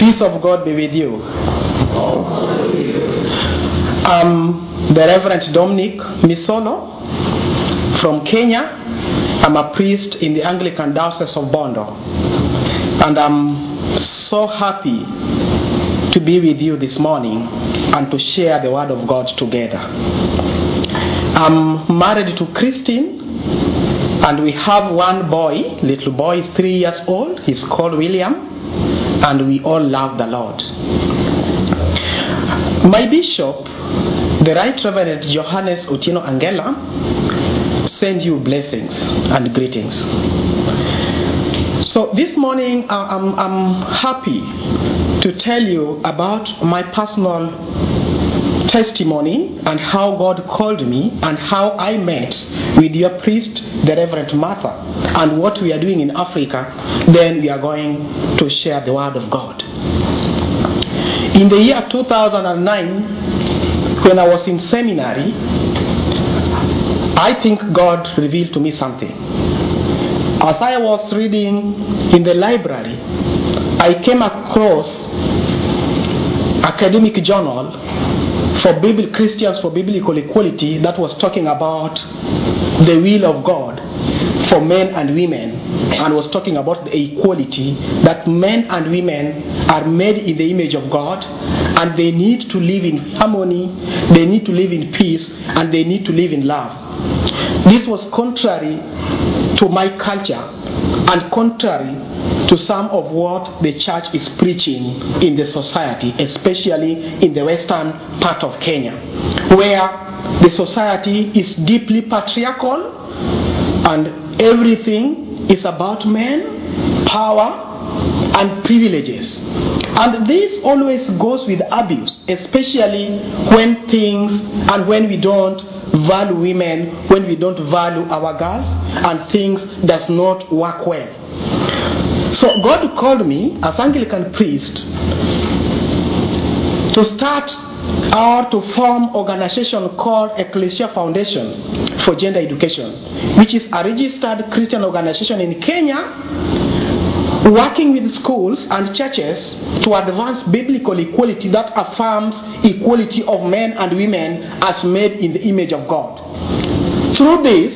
Peace of God be with you. I'm the Reverend Dominic Misolo from Kenya. I'm a priest in the Anglican Diocese of Bondo. And I'm so happy to be with you this morning and to share the Word of God together. I'm married to Christine, and we have one boy. Little boy is 3 years old. He's called William. And we all love the Lord. My bishop, the Right Reverend Johannes Otieno Angela, send you blessings and greetings. So this morning I'm happy to tell you about my personal testimony and how God called me and how I met with your priest, the Reverend Martha, and what we are doing in Africa. Then we are going to share the Word of God. In the year 2009, when I was in seminary, I think God revealed to me something. As I was reading in the library, I came across academic journal for Christians for Biblical Equality that was talking about the will of God for men and women, and was talking about the equality that men and women are made in the image of God, and they need to live in harmony, they need to live in peace, and they need to live in love. This was contrary to my culture and contrary to some of what the church is preaching in the society, especially in the western part of Kenya, where the society is deeply patriarchal and everything is about men, power, and privileges. And this always goes with abuse, especially when we don't value women, when we don't value our girls, and things does not work well. So God called me as Anglican priest to start or to form an organization called Ecclesia Foundation for Gender Education, which is a registered Christian organization in Kenya, working with schools and churches to advance biblical equality that affirms equality of men and women as made in the image of God. Through this,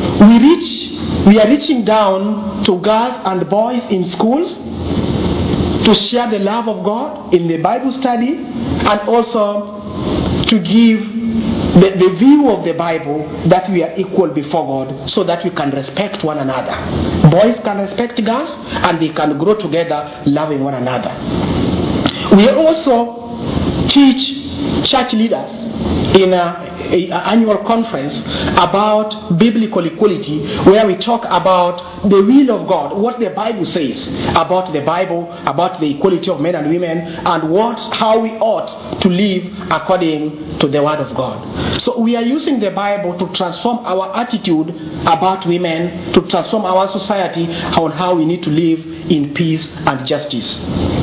we are reaching down to girls and boys in schools to share the love of God in the Bible study, and also to give the view of the Bible that we are equal before God, so that we can respect one another. Boys can respect girls, and they can grow together loving one another. We also teach church leaders in an annual conference about biblical equality, where we talk about the will of God, what the Bible says about the Bible, about the equality of men and women, and how we ought to live according to the Word of God. So we are using the Bible to transform our attitude about women, to transform our society on how we need to live in peace and justice.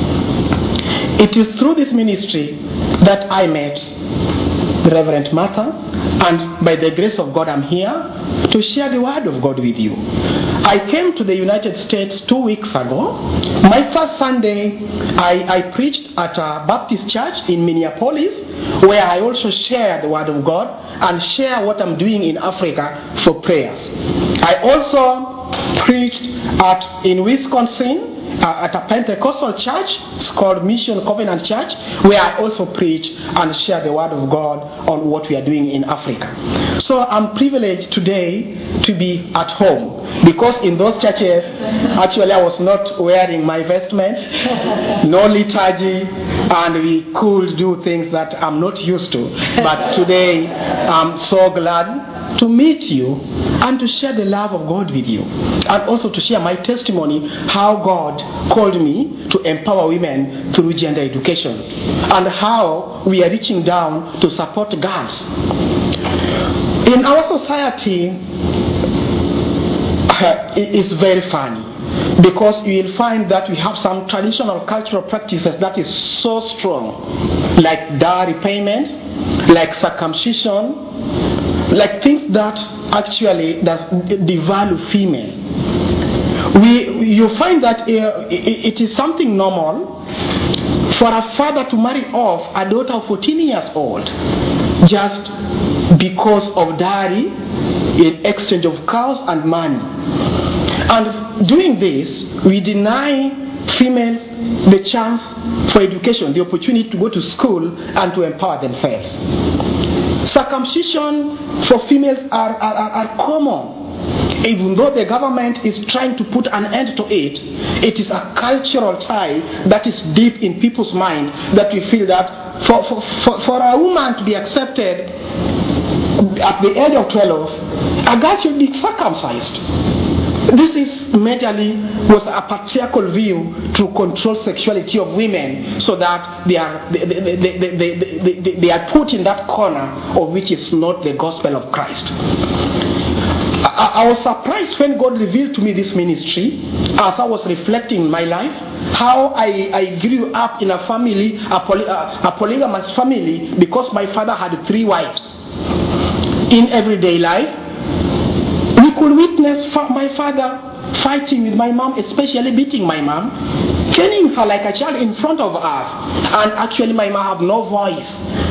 It is through this ministry that I met the Reverend Martha, and by the grace of God I'm here to share the Word of God with you. I came to the United States 2 weeks ago. My first Sunday I preached at a Baptist church in Minneapolis, where I also share the Word of God and share what I'm doing in Africa for prayers. I also preached in Wisconsin at a Pentecostal church. It's called Mission Covenant Church, where I also preach and share the Word of God on what we are doing in Africa. So I'm privileged today to be at home, because in those churches, actually I was not wearing my vestments, no liturgy, and we could do things that I'm not used to. But today I'm so glad to meet you and to share the love of God with you, and also to share my testimony how God called me to empower women through gender education, and how we are reaching down to support girls. In our society, it is very funny, because you will find that we have some traditional cultural practices that is so strong, like dowry payments, like circumcision, like things that actually devalue female. You find that it is something normal for a father to marry off a daughter of 14 years old just because of dowry in exchange of cows and money. And doing this, we deny females the chance for education, the opportunity to go to school and to empower themselves. Circumcision for females are common. Even though the government is trying to put an end to it, it is a cultural tie that is deep in people's mind, that we feel that for a woman to be accepted at the age of 12, a girl should be circumcised. This was a patriarchal view to control sexuality of women, so that they are put in that corner of which is not the gospel of Christ. I was surprised when God revealed to me this ministry as I was reflecting in my life, how I grew up in a family, a polygamous family, because my father had 3 wives. In everyday life, we could witness my father fighting with my mom, especially beating my mom, killing her like a child in front of us, and actually my mom had no voice.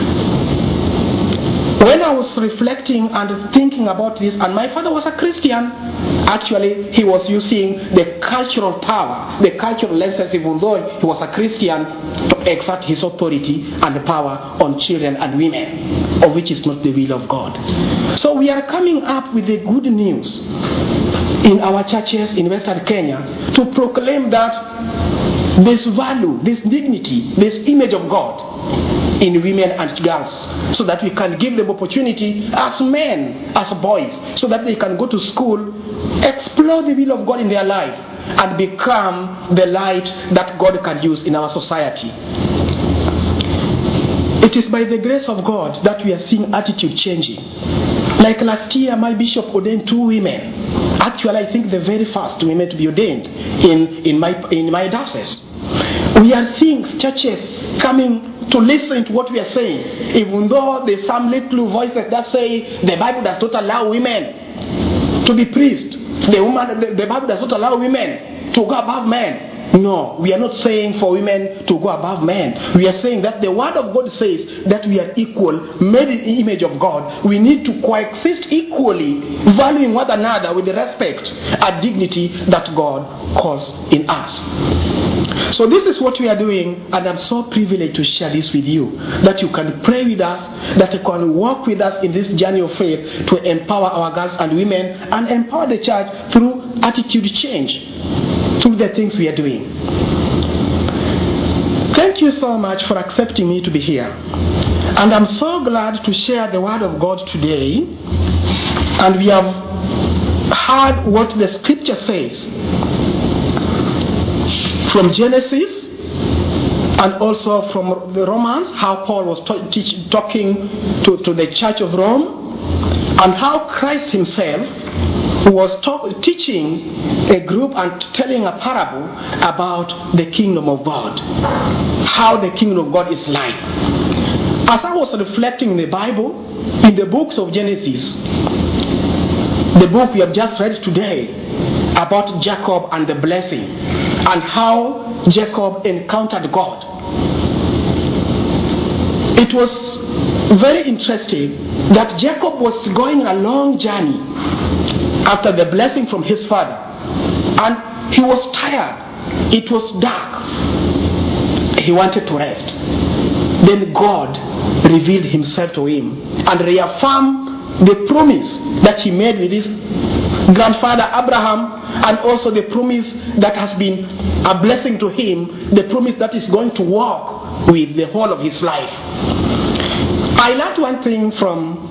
When I was reflecting and thinking about this, and my father was a Christian, actually he was using the cultural power, the cultural lessons, even though he was a Christian, to exert his authority and power on children and women, of which is not the will of God. So we are coming up with the good news in our churches in Western Kenya to proclaim that this value, this dignity, this image of God in women and girls, so that we can give them opportunity as men, as boys, so that they can go to school, explore the will of God in their life, and become the light that God can use in our society. It is by the grace of God that we are seeing attitude changing. Like last year, my bishop ordained 2 women. Actually, I think the very first women to be ordained in my diocese. We are seeing churches coming to listen to what we are saying, even though there's some little voices that say the Bible does not allow women to be priests. The Bible does not allow women to go above men. No, we are not saying for women to go above men. We are saying that the Word of God says that we are equal, made in the image of God. We need to coexist equally, valuing one another with the respect and dignity that God calls in us. So this is what we are doing, and I'm so privileged to share this with you, that you can pray with us, that you can walk with us in this journey of faith to empower our girls and women and empower the church through attitude change, through the things we are doing. Thank you so much for accepting me to be here. And I'm so glad to share the Word of God today. And we have heard what the Scripture says from Genesis and also from the Romans, how Paul was talking to the Church of Rome, and how Christ himself was teaching a group and telling a parable about the kingdom of God, how the kingdom of God is like. As I was reflecting in the Bible, in the books of Genesis, the book we have just read today about Jacob and the blessing, and how Jacob encountered God. It was very interesting that Jacob was going a long journey after the blessing from his father, and he was tired. It was dark. He wanted to rest. Then God revealed himself to him and reaffirmed the promise that he made with his grandfather Abraham, and also the promise that has been a blessing to him, the promise that is going to walk with the whole of his life. I learned one thing from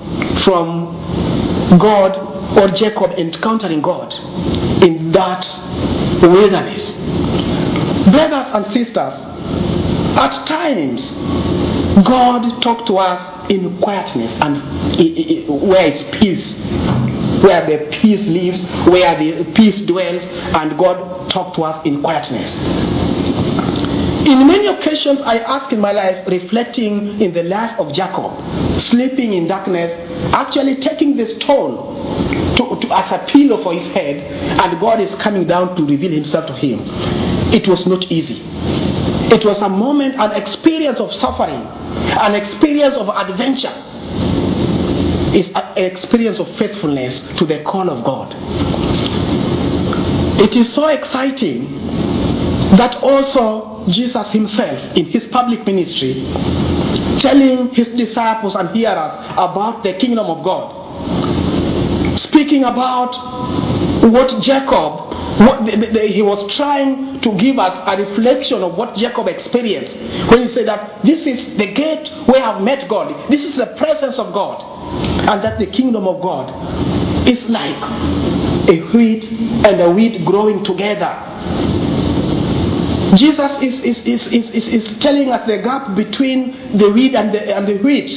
God, or Jacob encountering God in that wilderness. Brothers and sisters, at times God talked to us in quietness, and where is peace, where the peace lives, where the peace dwells, and God talked to us in quietness. In many occasions, I ask in my life, reflecting in the life of Jacob, sleeping in darkness, actually taking the stone as a pillow for his head, and God is coming down to reveal himself to him. It was not easy. It was a moment, an experience of suffering, an experience of adventure. It's an experience of faithfulness to the call of God. It is so exciting that also Jesus himself, in his public ministry, telling his disciples and hearers about the kingdom of God, speaking about what Jacob, he was trying to give us a reflection of what Jacob experienced when he said that this is the gate where I've met God, this is the presence of God, and that the kingdom of God is like a wheat and a wheat growing together. Jesus is telling us the gap between the wheat and the wheat,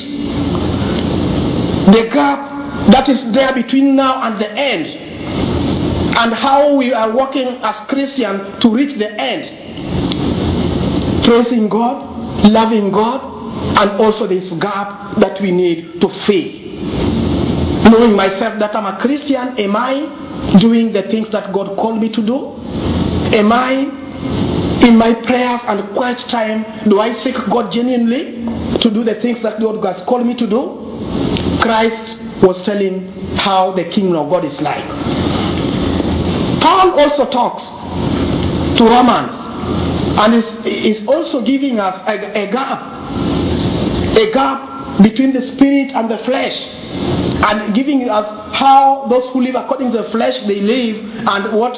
the gap that is there between now and the end, and how we are working as Christians to reach the end, praising God, loving God, and also this gap that we need to fill. Knowing myself that I'm a Christian, am I doing the things that God called me to do? Am I in my prayers and quiet time, do I seek God genuinely to do the things that God has called me to do? Christ was telling how the kingdom of God is like. Paul also talks to Romans and is also giving us a gap between the spirit and the flesh, and giving us how those who live according to the flesh they live, and what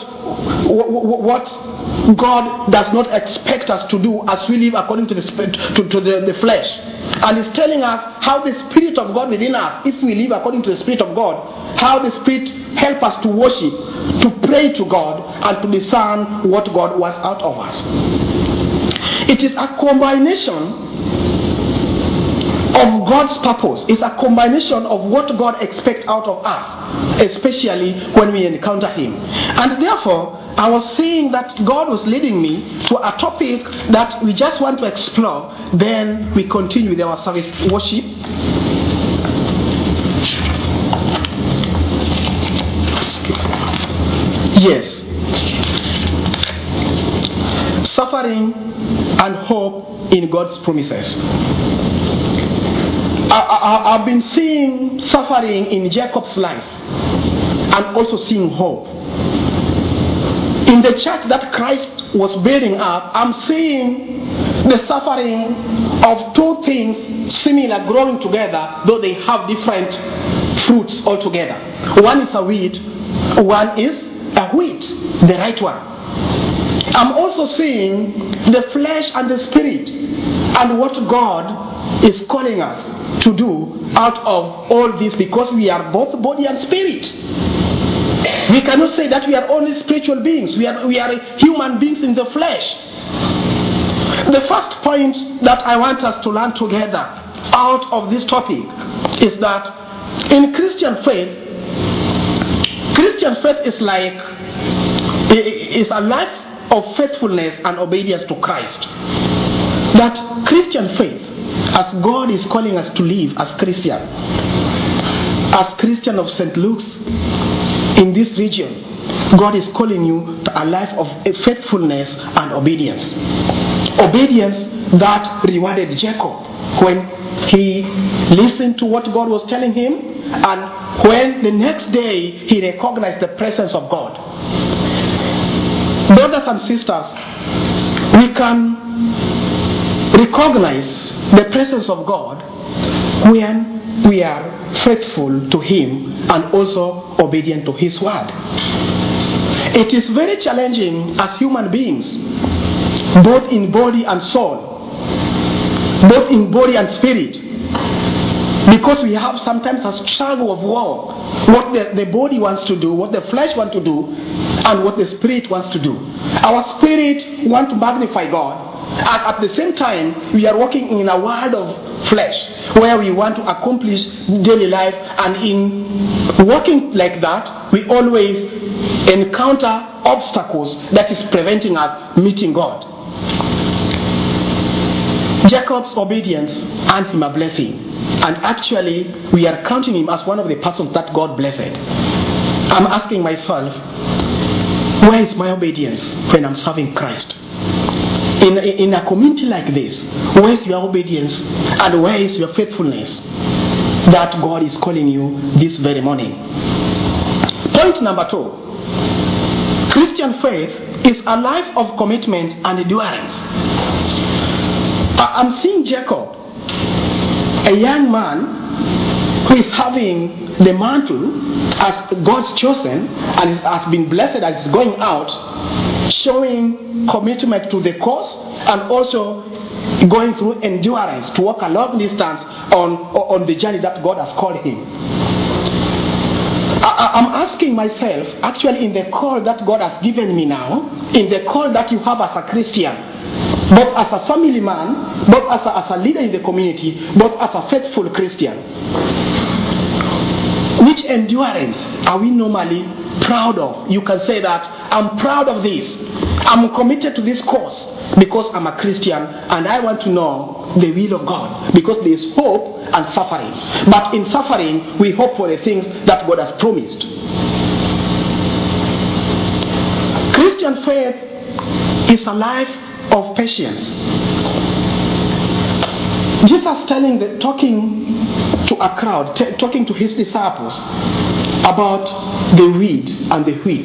God does not expect us to do as we live according to the flesh. And he's telling us how the Spirit of God within us, if we live according to the Spirit of God, how the Spirit helps us to worship, to pray to God, and to discern what God wants out of us. It is a combination of God's purpose. It's a combination of what God expects out of us, especially when we encounter Him. And therefore, I was saying that God was leading me to a topic that we just want to explore. Then we continue with our service worship. Yes. Suffering and hope in God's promises. I've been seeing suffering in Jacob's life and also seeing hope. In the church that Christ was building up, I'm seeing the suffering of two things similar growing together, though they have different fruits altogether. One is a weed, one is a wheat, the right one. I'm also seeing the flesh and the spirit and what God is calling us to do out of all this, because we are both body and spirit. We cannot say that we are only spiritual beings. We are human beings in the flesh. The first point that I want us to learn together out of this topic is that in Christian faith is a life of faithfulness and obedience to Christ. That Christian faith, as God is calling us to live as Christian of St. Luke's in this region, God is calling you to a life of faithfulness and obedience. Obedience that rewarded Jacob when he listened to what God was telling him, and when the next day he recognized the presence of God. Brothers and sisters, we can recognize the presence of God when we are faithful to Him and also obedient to His word. It is very challenging as human beings, both in body and soul, both in body and spirit, because we have sometimes a struggle of war, what the body wants to do, what the flesh wants to do, and what the spirit wants to do. Our spirit wants to magnify God, and at the same time we are working in a world of flesh where we want to accomplish daily life, and in working like that we always encounter obstacles that is preventing us meeting God. Jacob's obedience earned him a blessing, and actually we are counting him as one of the persons that God blessed. I'm asking myself, where is my obedience when I'm serving Christ? in a community like this, where is your obedience and where is your faithfulness that God is calling you this very morning? Point number 2. Christian faith is a life of commitment and endurance. I'm seeing Jacob, a young man who is having the mantle as God's chosen and has been blessed as he's going out, showing commitment to the cause and also going through endurance to walk a long distance on the journey that God has called him. I'm asking myself, actually, in the call that God has given me now, in the call that you have as a Christian, both as a family man, both as a leader in the community, both as a faithful Christian, which endurance are we normally proud of? You can say that I'm proud of this. I'm committed to this cause because I'm a Christian and I want to know the will of God, because there is hope and suffering. But in suffering, we hope for the things that God has promised. Christian faith is a life of patience. Jesus talking to a crowd, talking to his disciples about the weed and the wheat.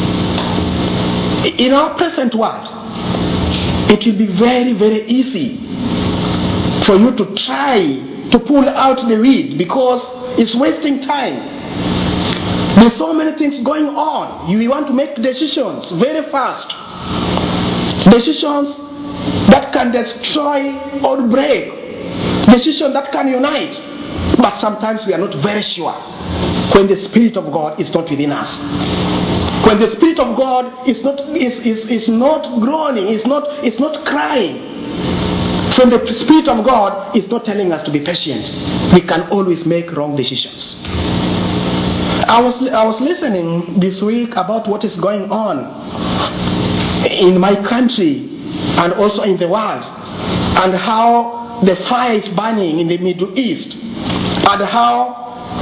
In our present world, it will be very, very easy for you to try to pull out the weed because it's wasting time. There's so many things going on. You want to make decisions very fast. Decisions that can destroy or break. Decisions that can unite. But sometimes we are not very sure when the Spirit of God is not within us. When the Spirit of God is not groaning, is not crying. When the Spirit of God is not telling us to be patient, we can always make wrong decisions. I was listening this week about what is going on in my country and also in the world, and how the fire is burning in the Middle East, and how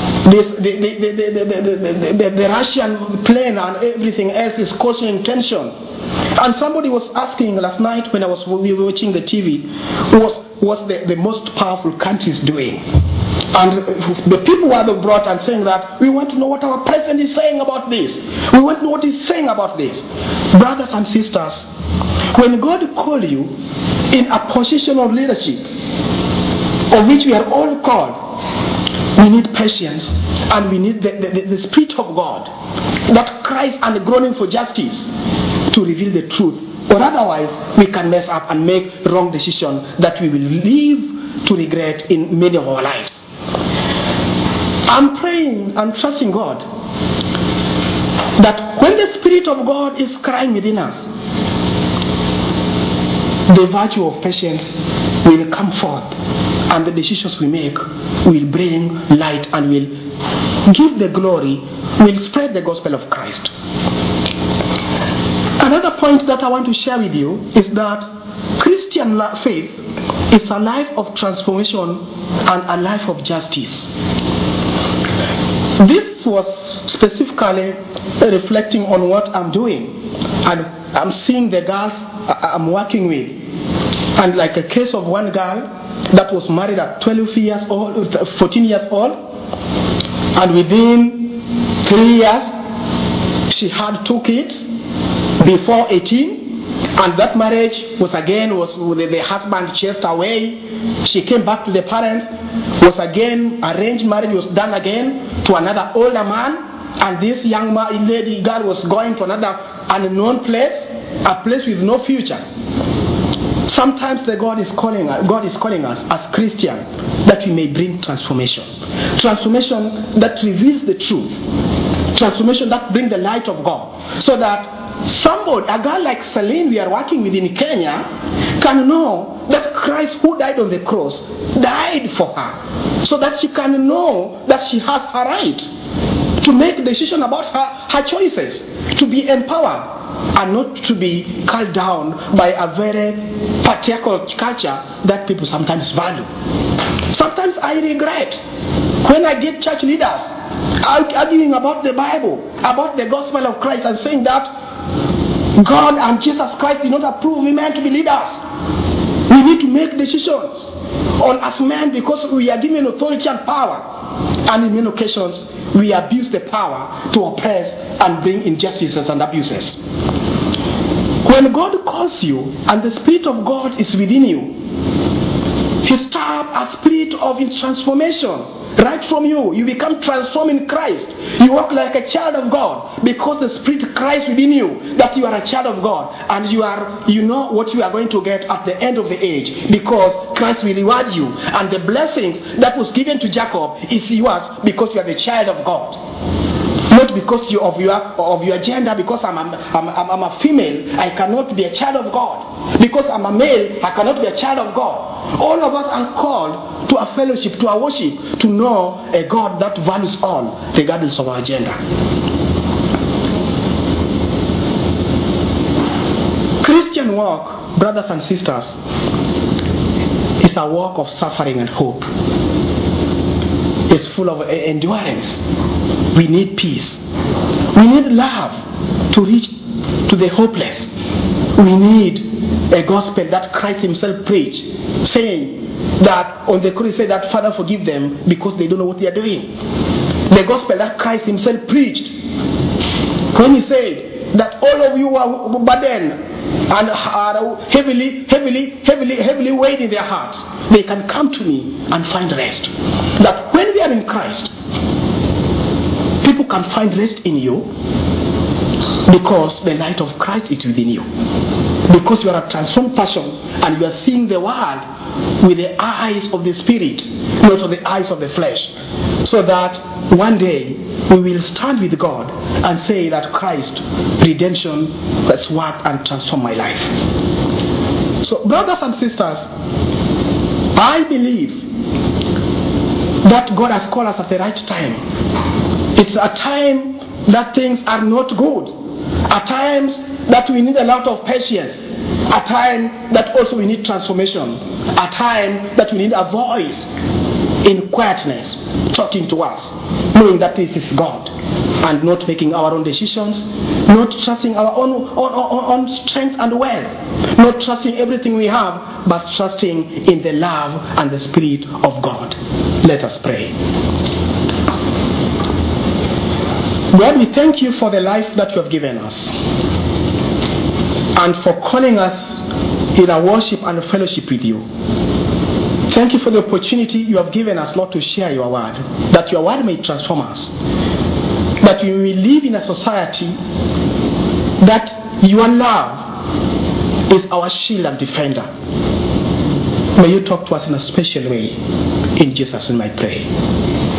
the Russian plane and everything else is causing tension. And somebody was asking last night when we were watching the TV, what's the most powerful countries doing? And the people were brought and saying that we want to know what our president is saying about this. We want to know what he's saying about this. Brothers and sisters, when God calls you in a position of leadership, of which we are all called, we need patience and we need the Spirit of God that cries and groaning for justice to reveal the truth. Or otherwise, we can mess up and make wrong decisions that we will live to regret in many of our lives. I'm praying and trusting God that when the Spirit of God is crying within us, the virtue of patience will come forth, and the decisions we make will bring light and will give the glory, will spread the gospel of Christ. Another point that I want to share with you is that Christian faith is a life of transformation and a life of justice. This was specifically reflecting on what I'm doing, and I'm seeing the girls I'm working with, and like a case of one girl that was married at 14 years old, and within 3 years she had 2 kids before 18, and that marriage was the husband chased away. She came back to the parents, was again arranged marriage, was done again to another older man, and this young girl was going to another unknown place, a place with no future. Sometimes God is calling us as Christians that we may bring transformation that reveals the truth, transformation that brings the light of God, so that a girl like Celine we are working with in Kenya can know that Christ who died on the cross died for her, so that she can know that she has her right to make a decision about her choices, to be empowered and not to be called down by a very patriarchal culture that people sometimes value. Sometimes I regret when I get church leaders arguing about the Bible, about the gospel of Christ, and saying that God and Jesus Christ did not approve men to be leaders. We need to make decisions on as men because we are given authority and power. And in many occasions, we abuse the power to oppress and bring injustices and abuses. When God calls you and the Spirit of God is within you, He starts a spirit of transformation. Right from you, you become transformed in Christ. You walk like a child of God because the Spirit Christ within you, that you are a child of God, and you know what you are going to get at the end of the age because Christ will reward you, and the blessings that was given to Jacob is yours because you are the child of God. Not because of your gender, because I'm a female, I cannot be a child of God. Because I'm a male, I cannot be a child of God. All of us are called to a fellowship, to a worship, to know a God that values all, regardless of our gender. Christian walk, brothers and sisters, is a walk of suffering and hope. It's full of endurance. We need peace. We need love to reach to the hopeless. We need a gospel that Christ Himself preached, saying that on the cross, He said that Father forgive them because they don't know what they are doing. The gospel that Christ Himself preached when He said that all of you are burdened and are heavily weighed in their hearts, they can come to me and find rest. That when we are in Christ, people can find rest in you because the light of Christ is within you. Because you are a transformed person and you are seeing the world with the eyes of the Spirit, not with the eyes of the flesh. So that one day we will stand with God and say that Christ, redemption, has worked and transformed my life. So brothers and sisters, I believe that God has called us at the right time. It's a time that things are not good. At times that we need a lot of patience. A time that also we need transformation. A time that we need a voice in quietness talking to us, knowing that this is God, and not making our own decisions, not trusting our own strength and wealth, not trusting everything we have, but trusting in the love and the Spirit of God. Let us pray. God, we thank you for the life that you have given us and for calling us in a worship and a fellowship with you. Thank you for the opportunity you have given us, Lord, to share your word, that your word may transform us, that we may live in a society that your love is our shield and defender. May you talk to us in a special way. In Jesus' name I pray.